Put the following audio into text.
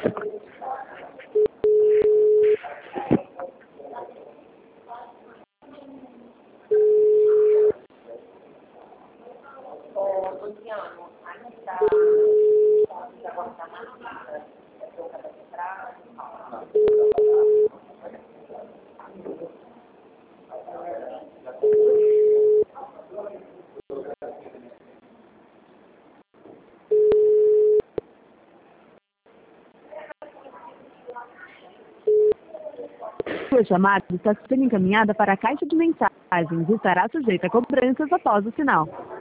Sua chamada está sendo encaminhada para a caixa de mensagens e estará sujeita a cobranças após o sinal.